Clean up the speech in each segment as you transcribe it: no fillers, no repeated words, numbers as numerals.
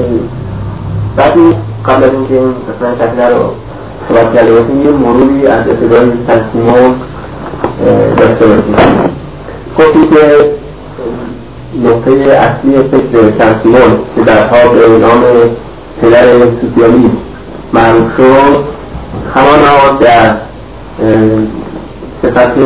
بعدی قبل از اینکه این مثلا شکل رو صحبت کرده باشیم یه مروری از ابتدای سن سیمون داشته باشیم. گفتیم که نقطه اصلی فکر سن سیمون که درها به نام پدر سوسیالیسم معروف شد همانا در صفت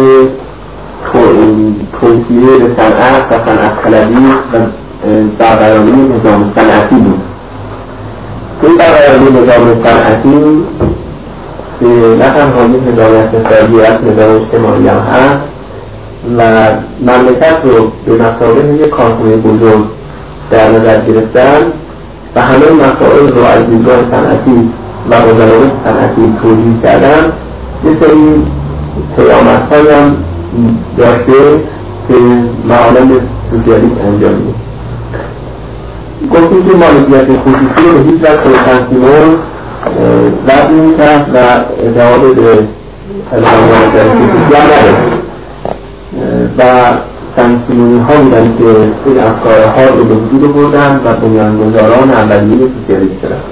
توصیه به صنعت و صنعت طلبی و برقراری نظام صنعتی بود. این برقراری نظام صنعتی نه تنها یک نظام اقتصادی از نظام اجتماعی هم هست و مملکت رو به مثابه یک کارخانه بزرگ در نظر گرفتن و همه مسائل رو از دیدگاه صنعتی و مجالات صنعتی توجیه کردن. یه سری پیامدهایی هم داشته که معالم سوسیالیسم انجام میده. گفتیم که مالکیت خصوصی رو به هیچ وجه سن سیمون رد نمی‌کرد و اعتقاد به مالکیت خصوصی هم نداشت و سن سیمونی ها بودن که این افکارها رو به وجود بردن و بنیانگذاران اولیه سوسیالیسم شدن.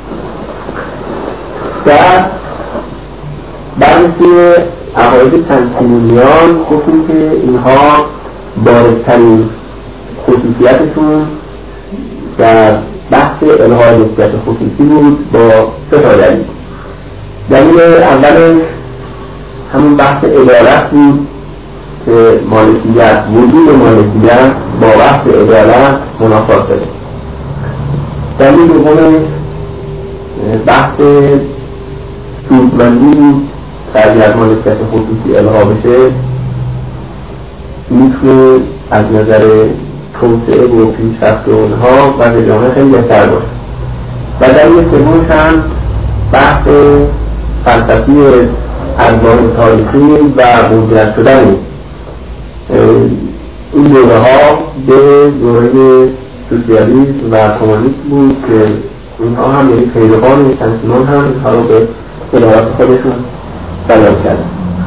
در بررسی عقاید سن سیمونیان گفتیم که اینها بارزترین خصوصیتشون در بحث الغای ملکیت خصوصی بود با سه تا دلیل. دلیل اولش همون بحث عدالت بود که مالکیت، وجود مالکیت با بحث عدالت منافات داره. دلیل دومش بحث سودمندی بود که اگر مالکیت خصوصی الغا بشه میتونه از نظر توسعه و پیشرفت اونها و به جامعه خیلی بهتر باشه. و دلیل سومش هم بحث فلسفی ارزان تاریخی و موجود شدن این دوره ها به دوره سوسیالیسم و کمونیسم بود که اینها هم یعنی پیروان سن سیمون هم اینها رو به ادارات خودشون بیان کردن.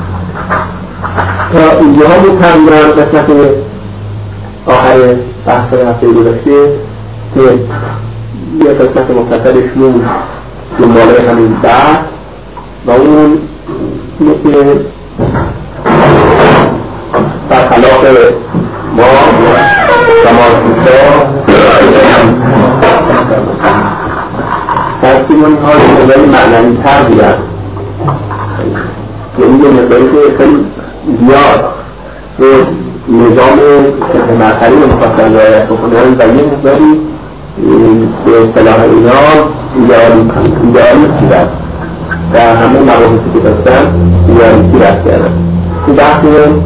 تا اینجاها بود تقریبا قسمت آخر بحث هفته گذشته که یه قسمت مختصرشون دنباله همین بحث و اون اینه که برخلاف ما و مارکسیستا سن ها یه مقداری معنوی تر بودن، یعنی یه مقداری که خیلی زیاد به نظام مرحلی رو میخواستن رعایت بکنن و یه مقداری به اصطلاح اینا ایدئالیستی رفت در همه مباحثی که داشتن ایدئالیستی رفت کردن. تو بحث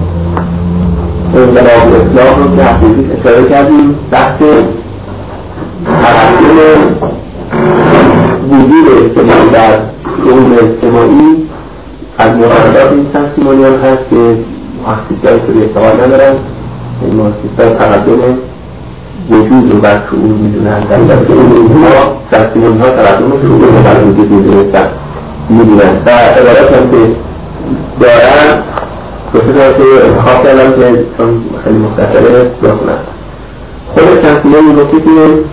انقلاب و اصلاح رو که حقیقی اشاره کردیم، بحث تقدم وجود اجتماعی در علوم اجتماعی از معتقدات این سن سیمونیان هست که مارکسیست‌ها رو اعتقاد ندارن. این مارکسیست‌ها تقدم وجود رو بر شعور میدونن، در اینها سن سیمونی‌ها تقدم شعور رو بر وجود میدونن و عبارت هم که دارن بسیار که انتخاب کردم که چون خیلی مختصره بکنم. خود سن سیمون میگفته که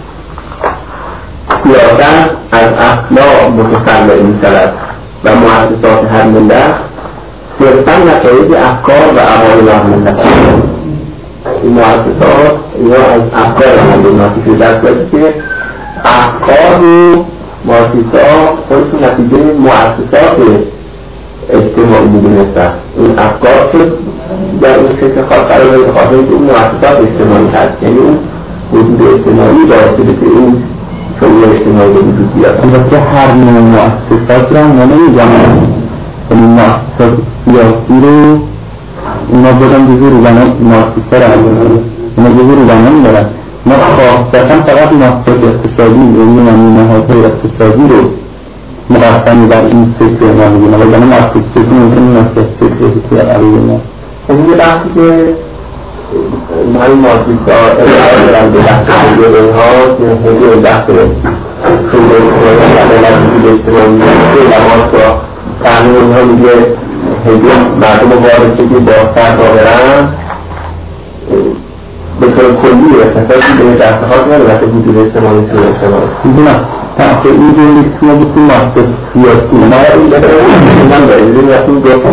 سیاست از اخلاق متفرع می‌شود و مؤسسات هر ملت صرفاً نتایج افکار و اعمال مؤسسات. این مؤسسات اینا از افکار هم ناتیجه دست داشته که افکار و مؤسسات خودشون نتیجه مؤسسات اجتماعی می‌دونستن. این افکار که در اون شکل خاص قرار داره خاطر که اون مؤسسات اجتماعی هست، یعنی اون وجود اجتماعی باعث بشه این شعور اجتماعی به وجود بیاد. البته هر نوع مؤسسات رو ما نمی‌دونیم، یعنی مؤسسات سیاسی رو اونا بودن جزو روزانه مؤسسه رو هستن، اونا جزو روزانه می‌دارن. ما خواستن فقط مؤسسات اقتصادی یعنی نمونه‌های اقتصادی رو مقسم بر این فکر ما می‌دونیم، ولی مؤسسه ممکنه مؤسسه فکر علیه ما. این یه بحثی که ما این مارکسیست‌ها ارائه دارن به بحث ایدئولوژی ها که خیلی بحث شعور اجتماعی و عدالت اجتماعی که لباسا قانون ها میگه هیچ مردم وارد که با سر را برن به طور کلی کسایی که به دست خواهد کنه وقتی وجود اجتماعی شده اجتماعی نه تا این جوری که ما بسیم ماسته سیاسی ما این من داریم وقتی گفتم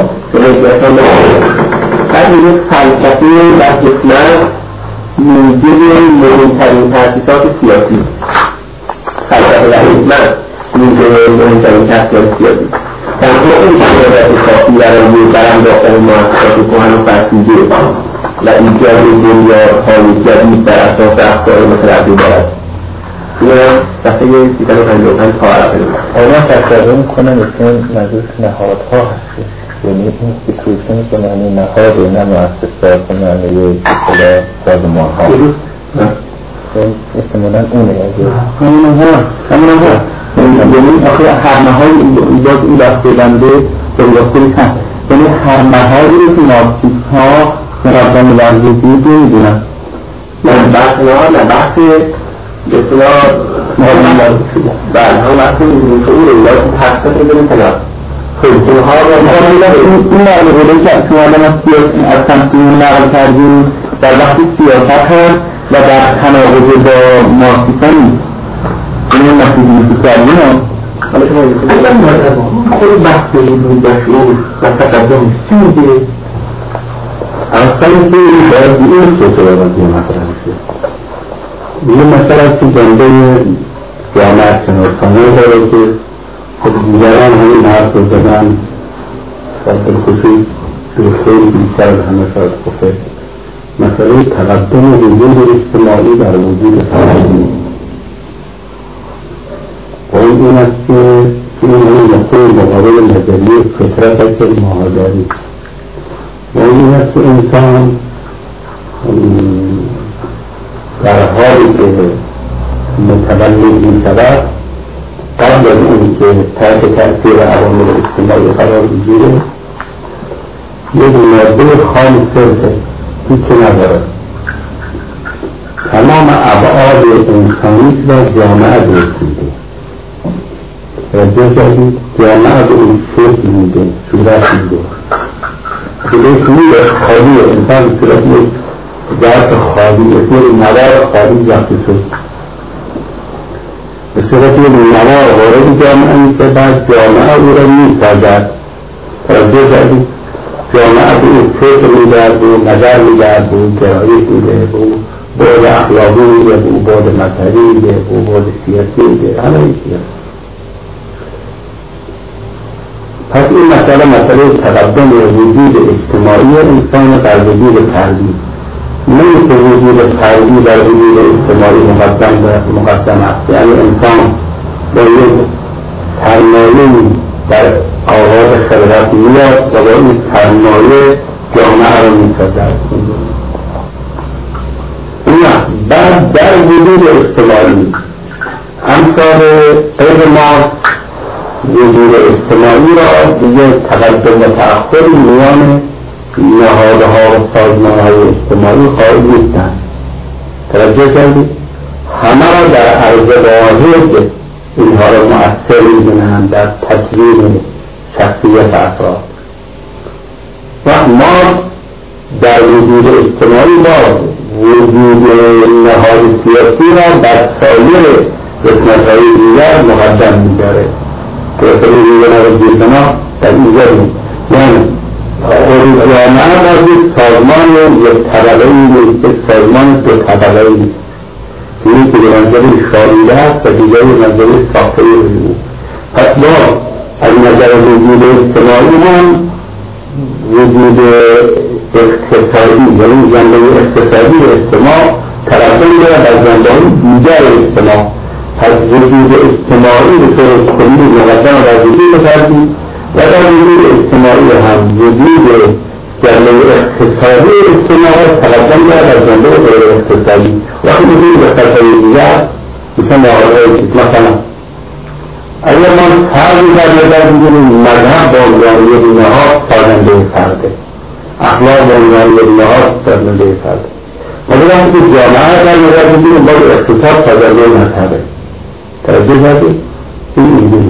بعد یک فلسفه و حکمت موجب مهمترین تأسیسات سیاسی فلسفه و حکمت موجب مهمترین تأسیسات سیاسی در واقع این شرایط کافی برای برانداختن مؤسسات کهن و فرسوده و ایجاد بنیادهای جدید بر اساس افکار متعدد دارد. این صفحه 355 تا عربه آنها تشکر میکنن اسم مجلس نهادها هستی، یعنی اینستیتوشن به معنی نهاد و نه مؤسسات به معنی اصطلاح سازمان ها. احتمالاً اونه همونها یعنی آخه هر نهایی باز این دسته بنده بریاستوری هست، یعنی هر نهایی رو که مارکسیست ها مقدم ورزشی رو میدونن نه بحث نه بحث اصطلاح بله هم وقتی شعور ایلاک تحصیل بدون کنار خیلتون ها این نقل که شما از تمثیل نقل کردیم در وقتی سیاست هست و در تناقض با مارکسیسم این مسئولیتی کردیم حالا شما خود بحث بود در شعور و تقدم سیده اصلا که باید این سوچه باید یه مطرح میشه یه مسئله که جنبه جامعه شناسانه داره که خود دیگران همین حرف رو زدن خاطر خصوص خیلی بیشتر از همه شاید خفه مسئله تقدم وجود اجتماعی در وجود فردی و این است که این نقطه مقابل نظریه فطرت است مهاجری و این است که انسان در حالی که متولد می شود قبل از اون که تحت تأثیر عوامل اجتماعی قرار بگیره یک ماده خام صرفه هیچی ندارد تمام ابعاد انسانی را جامعه درست میده توجه کردید جامعه به اون شکل میده صورت میده خودش میده خالی انسان صورت یک ذات خالی اسم مواد خالی ذات شد به صورت یک مواد وارد جامعه میشه بعد جامعه او را میسازد توجه کردید جامعه به او فکر میدهد به او نظر میدهد به او گرایش میده به او بعد اخلاقی میده به او بعد مذهبی میده به او بعد سیاسی میده همه این چیز پس این مسئله تقدم وجود اجتماعی انسان در وجود فردی نه که وجود فردی در وجود اجتماعی مقدم است یعنی انسان با یک سرمایه‌ای در آغاز خلقت میاد و با این سرمایه جامعه را میسازد بعد در وجود اجتماعی امثال غیر ما وجود اجتماعی را دیگه تقدم و تأخر میان نهادها و سازمانهای اجتماعی خواهد نیستند توجه کردید همه را در عرض واحد اینها را مؤثر می‌دونند در تکوین شخصیت افراد و ما در وجود اجتماعی با وجود نهاد سیاسی را بر سایر قسمت‌های دیگر مقدم می‌داره که اصلا دیگران در اینجا یعنی خود جامعه را یک سازمان یک طبقه‌ای یک سازمان دو طبقه‌ای اینی که به منظر شاریده است و دیگر به منظر ساخته وجود پس ما از نظر وجود اجتماعی هم وجود اقتصادی یعنی جنبه اقتصادی اجتماع تقدم دارد از جنبه‌های دیگر اجتماع پس وجود اجتماعی به طور کلی مقدم در وجود فردی و در وجود اجتماعی هم وجود جنبه اقتصادی اجتماع تقدم دارد از جنبه غیر اقتصادی وقتی وجود اقتصادی دیگر مثلا اگر ما فرقی در بگیریم مذهب به عنوان یک نهاد سازنده فرده اخلاق به عنوان یک نهاد سازنده فرده مثلا که جامعه در نظر بگیریم باید اقتصاد سازنده مذهبه توجه کردید این اینجوری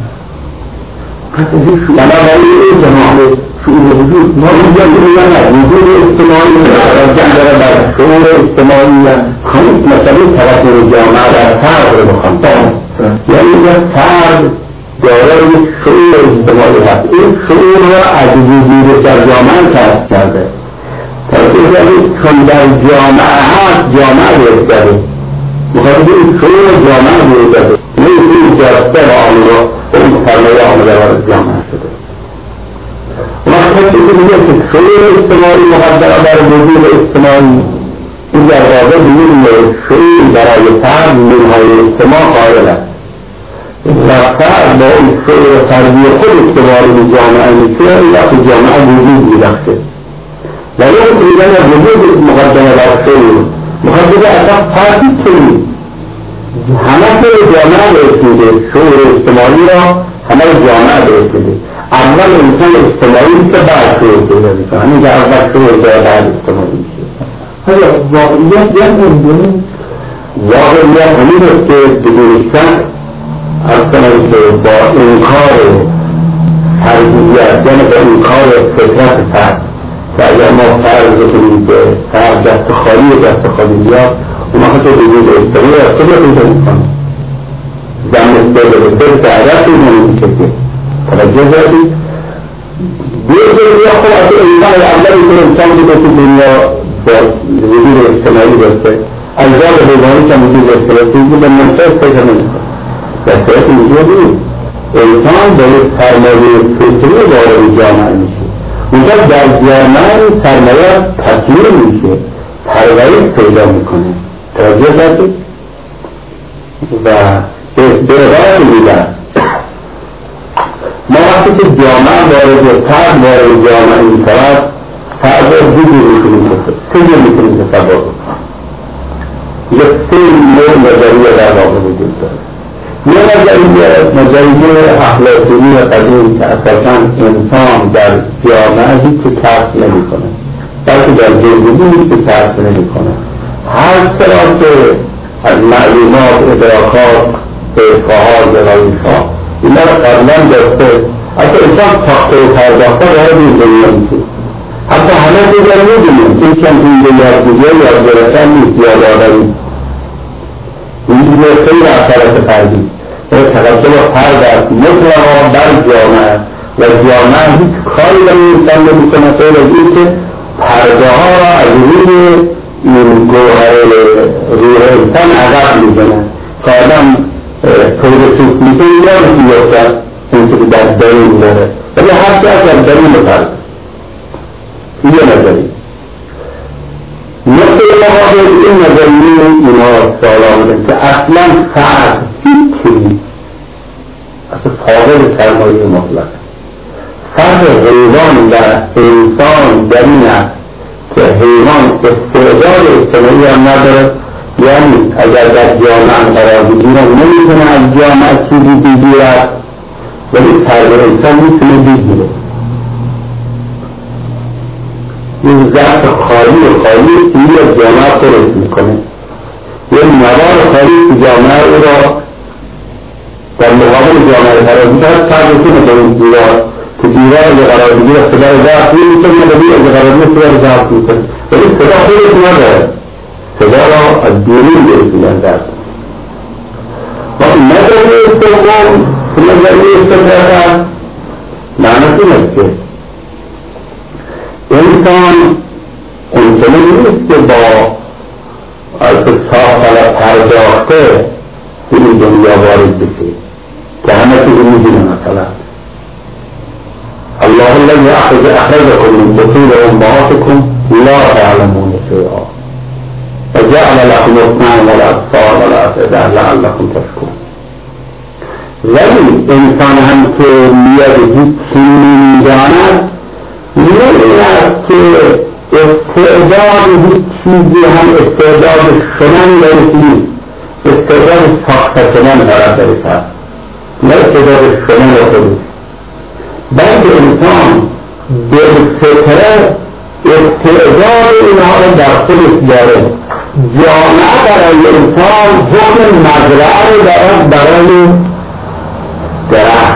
بنابراین اجتماع شعور وجود ما اینجا میگن وجود اجتماعی راجع داره بر شعور اجتماعی همین مسئله تقسیم جامعه در فرد رو بخوام یعنی یک فرد دارای یک شعور اجتماعی هست. این شعور را از وجود در جامعه کسب کرده. چون در جامعه هست جامعه بهتره میخواد این شعور جامعه بهتره این جاسته و آن را اون سرمایه آمده وارد جامعه شده. وقتی که میگه که شعور اجتماعی مقدمه بر وجود اجتماعی این در واقع بگیم شعور برای فرد منهای اجتماع قائل است و فرد با این شعور فردی خود که وارد جامعه میشه این وقت جامعه وجود میبخشه و یک میگن وجود مقدمه بر شعور مقدمه اصلا فردی کنید همه که جامعه برسیده شعور اجتماعی را همه جامعه برسیده. اول انسان اجتماعی که بعد شعور پیدا میکنه همین که اول شعور بعد اجتماعی میشه. واقعیت یک نمیدونیم واقعیت همین است که بدون شک از کنم که با انکار فردیت یعنی با انکار فطرت فرد که اگر ما فرض بکنیم که فرد دست خالی و دست خالی بیاد اون وقت وجود اجتماعی از کجا پیدا میکنه زمین بسته که عدد پیدا نمیشه توجه دارید دیگه دنیا خب از انسان اولی که انسان بوده که دنیا با وجود اجتماعی داشته اجزای حیوانی که وجود اجتماعی به منطقه پیدا نمیکنه دستیت وجود نیست. انسان به یک سرمایه فطری وارد جامعه میشه اونجا در جامعه سرمایه تطمیع میشه پرورش پیدا میکنه توجه دارید و به راه میدن ما وقتی که جامعه وارد فرد وارد جامعه میشود فرد را دیگه میکنیم تصور کنیم یک سه نوع نظریه در واقع وجود داره. یه نظریه اخلاقی قدیم که اساساً انسان در جامعه هیچ کسب نمیکنه بلکه در زندگی هیچ کسب نمیکنه هر طرح که از معلومات ادراکات افقاهات دلایش‌ها اینا را قبلا داشته حتی انسان تاخته و پرداخته وارد این دنیا میشه حتی همه دیگر میدونیم این چند این یادگیری یاد گرفتن نیست یادآوری این دیگه خیلی اثرات فردی تقدم فرد است مطلقا بر جامعه و جامعه هیچ کاری را انسان نمیکنه غیر از اینکه پرده ها را از روی این گوهر روح انسان عقب میزنه که آدم طور سوک میشه یاد میفته اینکه در درون داره ولی هر که از در درون فرد این یه نظری نقطه مقابل این نظریه اینا سوال آمده که اصلا فرد هیچی اصلا فاقد سرمایه مطلق فرد حیوان و انسان در این است که حیوان استعداد اجتماعی هم نداره یعنی اگر در جامعه قرار بگیرن نمیتونه از جامعه چیزی بگیرد ولی فرد انسان میتونه بگیره این ذات خالی و خالی چیزی از جامعه خورد میکنه یه نوار خالی که جامعه او را در مقابل جامعه قرار میشه فرد میتونه به اون دیوار که دیوار اگه قرار بگیره صدای ضعف میشه یا اگه قرار بگیره صدای ضعف میشه ولی صدا خودش نداره صدا را از بیرون برسیدن در و نظریه سوم نظریه سوم معنی این است که انسان اونچنه نیست که با ساخت پرداخته این دنیا وارد بشه که همه چیزی میدونه مثلا الله الذي اخرجكم من بطون امهاتكم لا تعلمون شيئا وجعل لكم السمع والابصار والافئده لعلكم تشكرون ولی انسان هم که میاد هیچی نمیداند نمیداند که استعداد هیچ چیزی هم استعداد شدن نیست استعداد ساخته شدن دارد برسد نه استعداد شدن خودش بلکه انسان به فطره استعداد اینها را در خودش داره جامعه برای انسان حکم مزرعه دارد برای درخت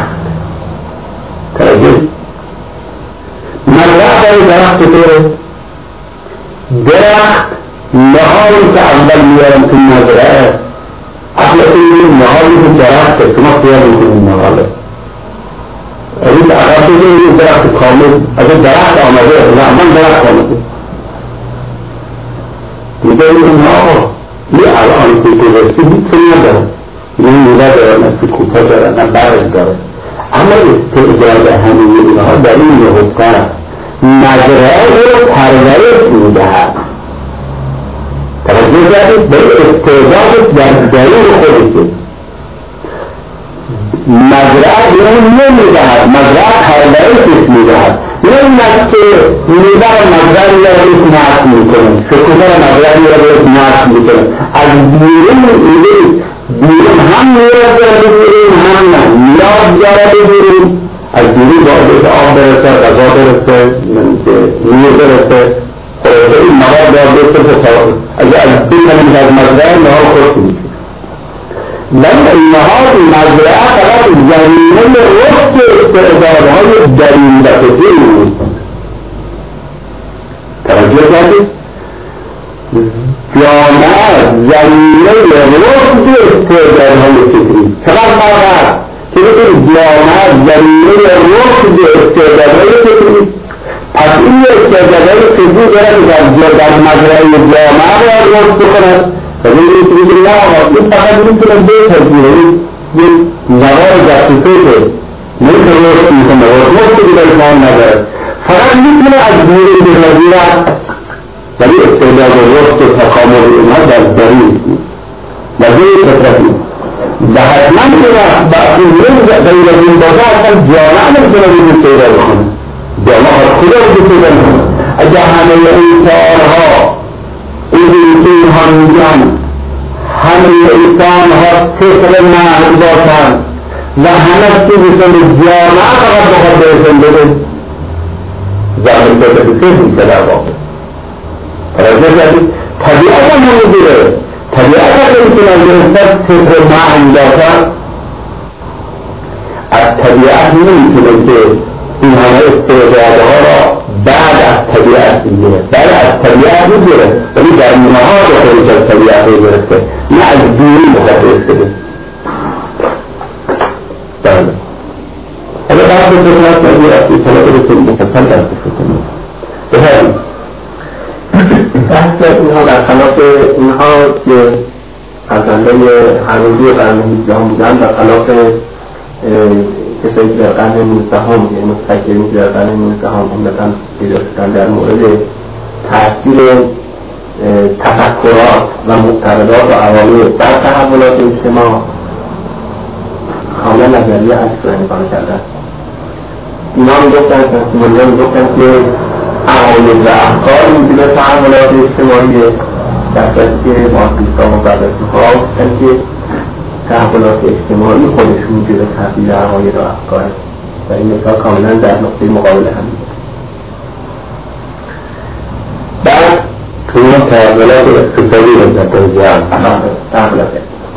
توجه مزرعه برای درخت چطوره؟ درخت نهایی که اول میارم تو مزرعه اصلا این نهایی که درخته شما خیال میکنید نهاله این عقب بگه این درخت کامل از درخت آمده نه من درخت آمده میگه این ها یه الان که رسی هیچ نداره این میوه داره نه سکوپا داره نه برش داره اما استعداد همه اینها در این نهفته مزرعه رو پرورش میدهد توجه کردید به استعداد در درون خودشه مزرعه به اون نمیدهد مزرعه پرورشش میدهد نه که میوه مزرعه رو نصب میکنه سکوپا مزرعه رو نصب میکنه از بیرون هم نیاز داره بگیریم هم نه نیاز داره بگیریم از بیرون باید آب برسه غذا برسه نیاز برسه خلاصه این مواد باید برسه اگه از بیرون از مزرعه نهار خوش میشه ولی اینها مزرعه فقط زمینه رشد استعدادهای درون دسته نیست توجه کردید جامعه زمینه رشد استعدادهای فکری چقدر فرق که بکنید جامعه زمینه رشد استعدادهای فکری پس این استعدادهای فکری دارد در مزرعه جامعه باید رشد بکند و این که نه این فقط میتونه بپذیره این نوار جسته نمیتونه رشد میکنه رشد که در ایمان نداره فقط میتونه از بیرون بپذیره ولی استعداد رشد و تکامل اینها در درون نیست در این فطرتی و حتما که وقتی غیر از این باشه اصلا جامعه نمیتونه این پیدا بکنه جامعه خدا رو پیدا بکنه اگر همه انسانها اینها میگن همه انسانها صفر محض باشن و همه چیزی که جامعه فقط بخواد بهشون بده زمین بده صفر در واقع توجه کردید طبیعت هم نمیگیره طبیعت هم نمیتونن گرفتن صفر معنی داشتن از طبیعت نمیتونه که این همه استعدادها را بعد از طبیعت میگیره بعد از طبیعت میگیره ولی در نهاد خودش از طبیعت گرفته نه از بیرون مخاطب شده بله حالا بعد به طبیعت نگیرد اطلاعات رسول مفصل در بکنیم به همین بحث اینها در خلاف اینها که فرزندای هنوزی قرن 18 بودن در خلاف کسایی که در قرن 19 یعنی مستقیمی که در قرن 19 عمدتاً پیدا شدن در مورد تأثیر تفکرات و معتقدات و عوامل بر تحولات اجتماع کاملا نظریه عکس را نگاه کردن. اینا میگفتن سنسیمونیا میگفتن که عوامل و افکار میتونه تحولات اجتماعی در صورتی که مارکسیست‌ها و بعدازها گفتن که تحولات اجتماعی خودش موجب تغییر عقاید و افکار و این مثال کاملا در نقطه مقابل هم میشه. بعد توی تحولات اقتصادی رو در توضیح تحولات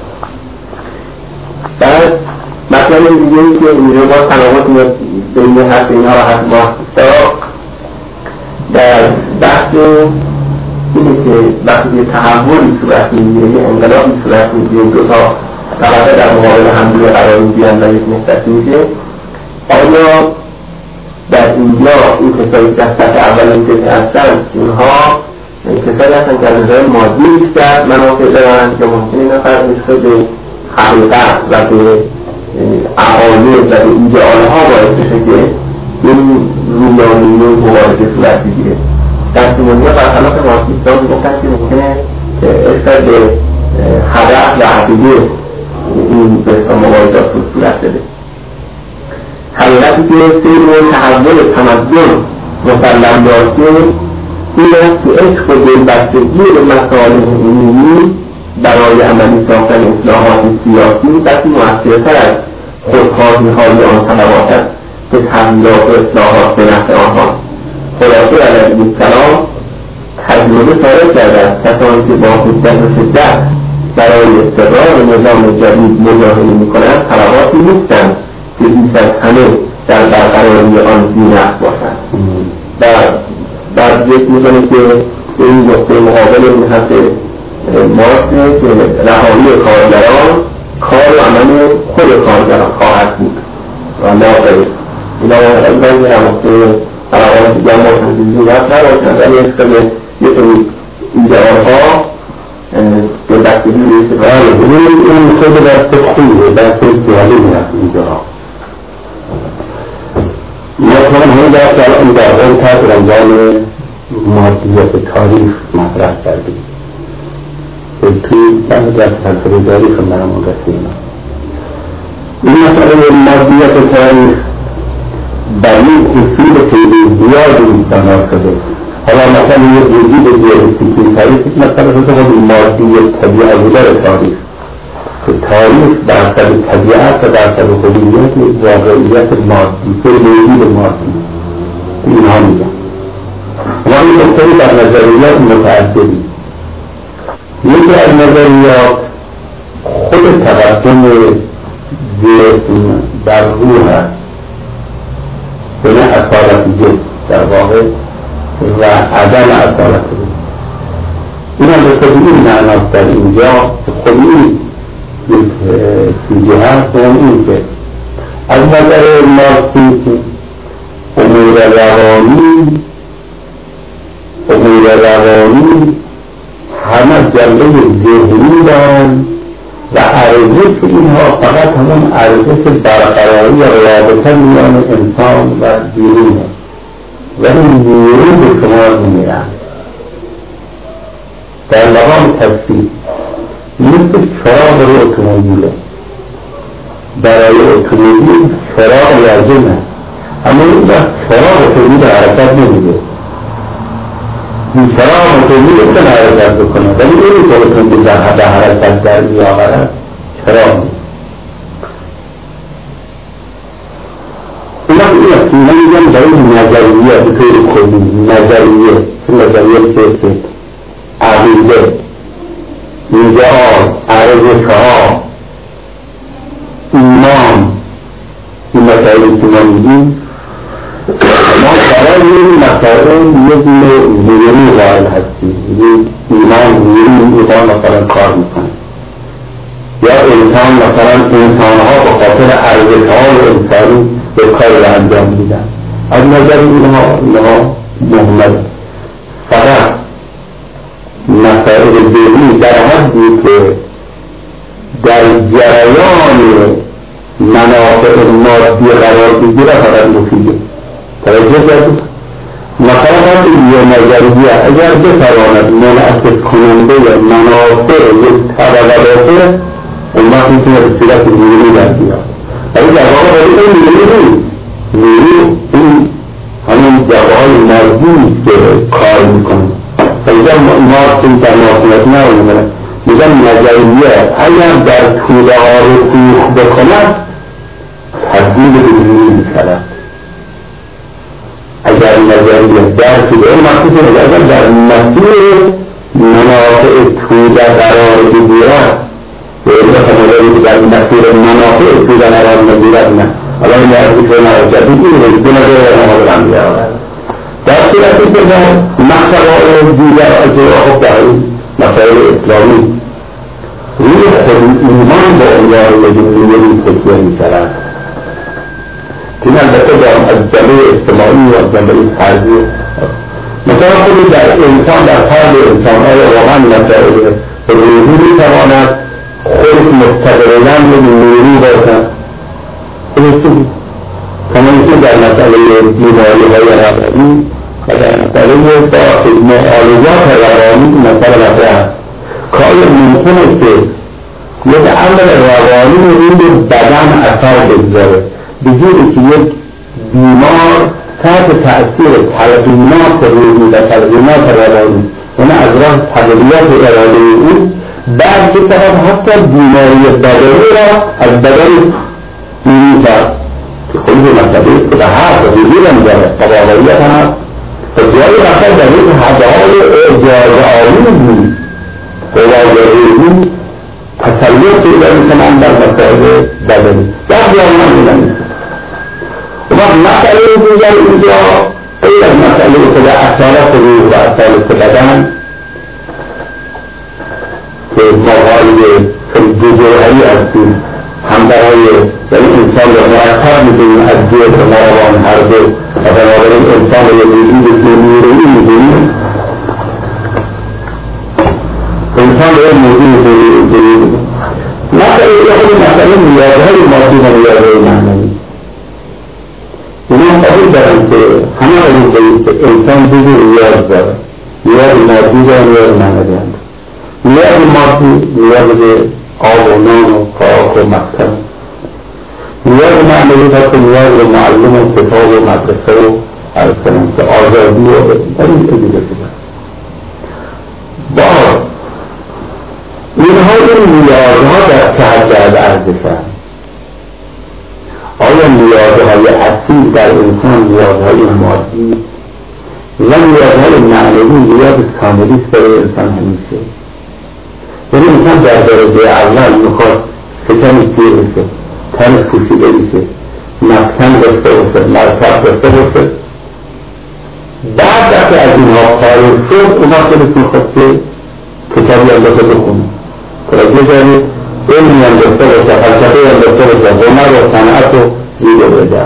بعد مثلا دیگه که اینجا با تناوت میاد بین حرف اینا و حرف مارکسیستا در بحث اینه که وقتی تحولی صورت میگیره یه انقلابی صورت میگیره دو تا طبقه در مقابل هم دیگه قرار میگیرن و یک نسبتی میشه آیا در اینجا این کسایی که از سطح اول این کسی هستن اینها کسایی هستن که از نظر مادی بیشتر منافع دارن یا ممکنه این نفر نسبت به حقیقت و به عقاید و به ایدئالها باعث بشه که این رویانیه و مبارزه صورت بگیره. سنسیمونیا برخلاف مارکسیست‌ها میگفتن که ممکنه نسبت به هدف و عقیده این به اسم مبارزات صورت بده. حقیقتی که سیر و تحول تمدن مسلم داشته این است که عشق و دلبستگی به مسائل عمومی برای عملی ساختن اصلاحات سیاسی بسی مؤثرتر از خودخواهی‌های آن طبقات است که تغییرات و اصلاحات به نفع آنها. خلاصه علیه السلام تجربه ثابت کرده است کسانی که با حدت و شدت برای استقرار نظام جدید مجاهده می‌کنند طبقاتی نیستند که بیش از همه در برقراری آن بی‌نقص باشند. و بعد ذکر می‌کنه که این نقطه مقابل این هست مارکس که رهایی کارگران کار و عمل خود کارگران خواهد بود و لا غیر. اینا باید این نقطه علاقات جمع تنظیمی نباشد ولی اسم یه طوری ایدئالها به دستگیری نیست. این خود دست خوبه، دست جالبی هست اینجا. مثلا همین دست الان در اون تحت عنوان مادیت تاریخ مطرح کردیم توی چند در فلسفه تاریخ مرمون رسیم. این مسئله مادیت تاریخ بر این اصول خیلی زیادی بنا شده. حالا مثلا یک وجود دیالکتیکی تاریخ مثلا خود مادیت طبیعت تاریخ که تاریخ درصد طبیعت و درصد هویت واقعیت مادی وجود مادی اینها میگن. و این نکته در نظریات متعددی. یکی از نظریات خود تقسم جسم در روح هست به نه اصالت جسم در واقع و عدم اصالت روح. این هم به خود این معناست در اینجا که خود این یک چیزی هست و این که از نظر مارکسیسم امور روانی همه جنبه ذهنی دارن و ارزش اینها فقط همون ارزش برقراری و رابطه میان انسان و بیرونه ولی نیرو به شما نمیرن. در مقام تصفیه مثل چراغ رو اتومبیله. برای اتومبیل چراغ لازمه اما این وقت چراغ اتومبیل حرکت نمیده. این چراغ اتومبیل اتون حرکت بکنه ولی این که اتومبیل در حرکت در میآورد چراغ نیست. این است من میگم در این نظریه به طور کلی نظریه که عقیده اینجا ارزش‌ها ایمان این مسائلی که ما میگیم ما برای این مسائل یک نیروی قائل هستیم. ایمان مثلا کار میکنه یا انسان مثلا انسانها به خاطر ارزش‌های انسانی به کار را انجام میدن. از نظر اینها محمد فقط مسائل ذهنی در حدی که در جریان منافع مادی قرار بگیره فقط مفیده. توجه کردید؟ مثلا یه نظریه اگر بتواند منعکس کننده منافع یک طبقاته اون وقت میتونه به صورت نیروی در بیاد. ولی در واقع باید این نیروی این همون جواهای مادی که کار میکنه. اینجا مارکس در مارکسیت نمیدونه میگم نظریه اگر در طول آرزوخ بکند تبدیل به نیروی میشود. اگر نظریه در طول این مخصوص اگر در مسیر منافع طول قرار بگیرد به علم خمالی که در مسیر منافع طول قرار بگیرد نه حالا این ارزش رو نرسد این رجبه نظر رو هم بیارد در صورتی که در محتوای دیگر از در مسائل اسلامی روی خود ایمان با عنوان مجموعی تکیه می‌شود که البته در از جنبه اجتماعی و از جنبه فردی مثلا خود در انسان در فرد انسان‌های واقعا مسائل روحی می‌تواند خود مستقلاً نیروی باشد کما که در مسئله بیماری‌های روانی و در مسئله با معالجات روانی مسئله مطرح که آیا ممکنه که یک امر روانی روی بدن اثر بگذاره بجوری که یک بیمار تحت تأثیر تلقینات روحی و تلقینات روانی یعنی از راه تغییرات اراده او بعد بتواند حتی بیماری بدنی را از بدن می‌گیرد که خود مسئله که به هر وجود هم داره قواعدیت هم هست و جایی رفتن در یک حدهای اعجاز آلوزی قواعدی تسلیت پیدا میکنن در مسائل بدنی در بیان من دیدن و مسئله دیگر اینجا از مسئله که در اصالت روح و اصالت بدن که مقالی دو جوهری هستیم هم برای انسان را مرتب می‌دونیم از جهت مروان هر دو و بنابراین انسان را وجود نیرویی می‌دونیم انسان را موجود نیرویی مسئله نیازهای مادی و نیازهای معنوی اینا قبول دارن که همه قبول داریم که انسان دو نیاز داره نیاز مادی و نیاز معنوی هست نیاز مادی نیاز به آب و نان و خوراک و مسکن نیاز معنوی هست نیاز به معلم و کتاب و مدرسه و ارسنان که آزادی و این ادیده شده باز اینها این نیازها در چه حد ارزش هست آیا نیازهای اصیل در انسان نیازهای مادی و نیازهای معنوی نیاز کاملی است برای انسان همیشه یعنی انسان در درجه اول میخواد شکمی تیر بشه تنش پوشیده بشه مسکن داشته باشه مرکب داشته باشه بعد وقتی از اینها خارج شد اونا خودش میخواد که کتابی هم داشته بخونه توجه دارید علمی هم داشته باشه فلسفه هم داشته باشه هنر و صنعت و دیگه بده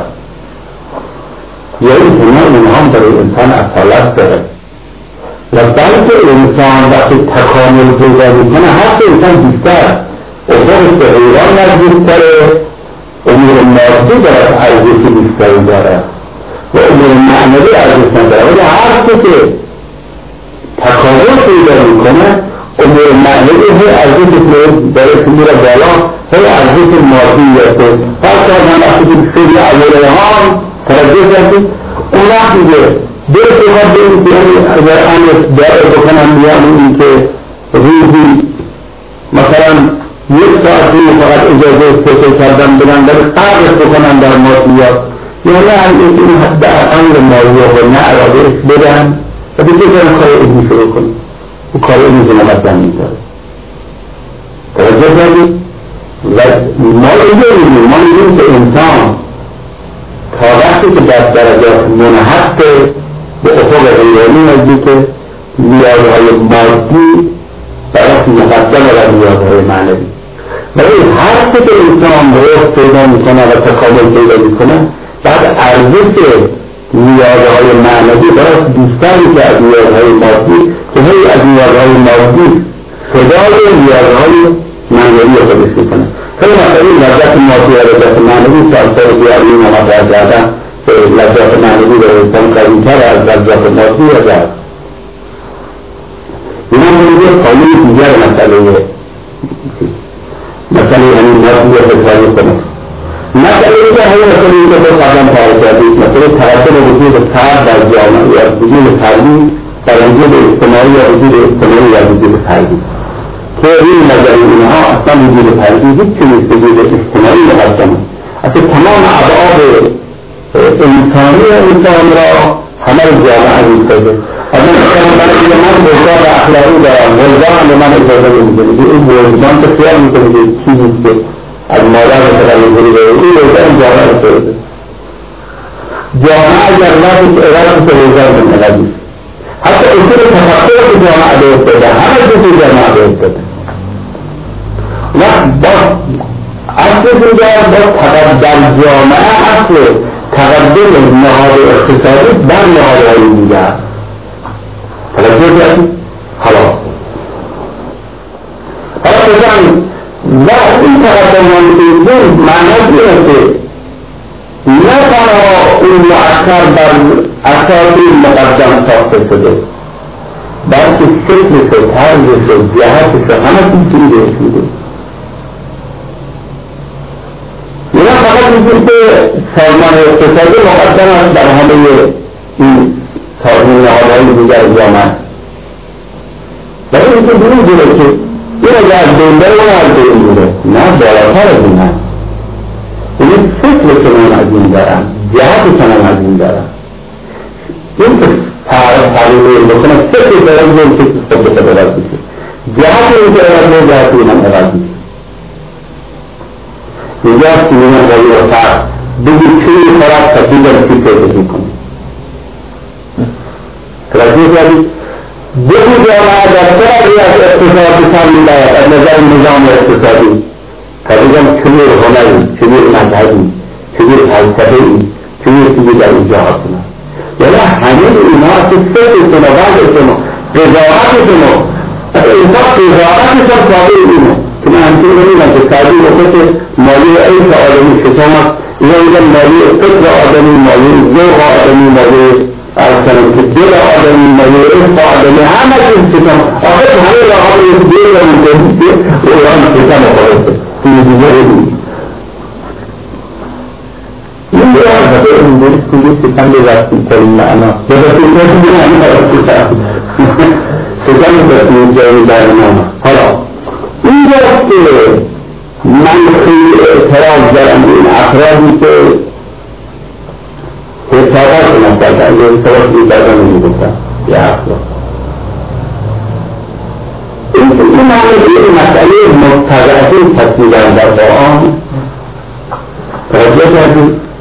یا این اینها هم برای انسان اصالت داره و بلکه انسان وقتی تکامل پیدا میکنه حتی انسان بیشتر افقش به حیوان نزدیکتره امور مادی دارد ارزشی بیشتری دارد و امور معنوی ارزش نداره ولی هر که تکامل پیدا میکنه امور معنوی هی ارزش داره که میره بالا هی ارزش مادی هسته پس هم وقتی که خیلی اوله هم توجه کردید اون وقت میگه درست ما بگیم که اگر امر داره بکنم بیان این که روزی مثلا یک ساعت روی فقط اجازه استفاده کردن بدن در قرض بکنن در مادیات یعنی هم این حد امر مادیات و نه ارادهش بدن و دیگه دارن کار علمی شروع کنیم و کار علمی جنابت زمین داره توجه کردید و ما میگیم که انسان تا وقتی که در درجات منحط به افق حیوانی نزدیک نیازهای مادی برای مقدم و نیازهای معنوی ولی هر که انسان رشد پیدا میکنه و تکامل پیدا میکنه بعد ارزش نیازهای معنوی برای بیشتری که از نیازهای مادی که هی از نیازهای مادی صدای نیازهای معنوی خودش میکنه خیلی مثلا لذت مادی و لذت معنوی سالسال بیاری مطرح کردن لذت معنوی در انسان قوی‌تر از لذت مادی و در اینا میگه قانون دیگر مسئله همین مادی و بسیاری کنه مسئله دیگر همین مسئله اینکه با قدم پاره کردید مسئله تقدم وجود فرد در جامعه یا وجود فردی در وجود اجتماعی یا وجود اجتماعی یا وجود فردی که این نظر اینها اصلا وجود فردی هیچ نیست وجود اجتماعی مقدمه اصلا تمام ابعاد انسانی انسان را همه جامعه عزیز کرده من وجدان اخلاقی دارم وجدان به من اجازه نمیده این وجدان که خیال میکنه که چیزی که از مادر متقلی بوده این وجدان جامعه کرده جامعه اگر رفت که وجدان متقلی حتی اصول تفکر که جامعه دوست داده همه چیزی جامعه دوست داده وقت با اصل دیگر با تقدم جامعه اصل تقدم نهاد اقتصادی بر نهادهای دیگر توجه کردید؟ حالا بزن و این تقدم که معنی اینه که نه تنها این مؤثر بر اساس مقدم ساخته شده بلکه شکلش و طرزش و جهتش و همه چیزی بهش میده اینا فقط میگیم که سازمان اقتصادی مقدم است در همه این سازمان نهادهای دیگر جامعه ولی اینکه بینیده که این اگر از بین بره اون از بین بوده نه بالاتر از این هست این فکر کنم از این دارم جهت کنم از این دارم این که تغییر بکنم فکر دارم این که خود بخود عوض بشه جهت این که عوض بشه جهت این هم عوض بشه اینجا است که این هم باید فرق بگید چه این خراب تبدیل در چی پیدا کنید توجه کردید دو جامعه در سری از اقتصاد بسان می‌دهد از نظر نظام اقتصادی تقریبا چنین هنری چنین مذهبی چنین فلسفه‌ای چنین در اینجا حاصل است یعنی همه اینا که فکرشون و وضعشون و قضاوتشون و انسان قضاوتشون تابع اینه که من همچین نمیدونم که سعدی وقت مالی عیش آدمی ششم است اینا میگن مالی فکر آدمی مالی ذوق آدمی مالی ارسنم که دل آدمی مالی عشق آدمی همه چیز ششم آخر همه راه های دل رو میکنید که ایران ششم آخرسته این دیگه رو این دیگه این دیگه کلی شکم بزرسی ترین معنا بزرسی ترین معنا شکم بزرسی ترین معنا حالا اینجاست که من خیلی اعتراض دارم این افرادی که حسابات نکردن یا حسابات میکردن نمیگفتن یا افراد این معنی مسئله مستقعی تصویران در قرآن توجه کردید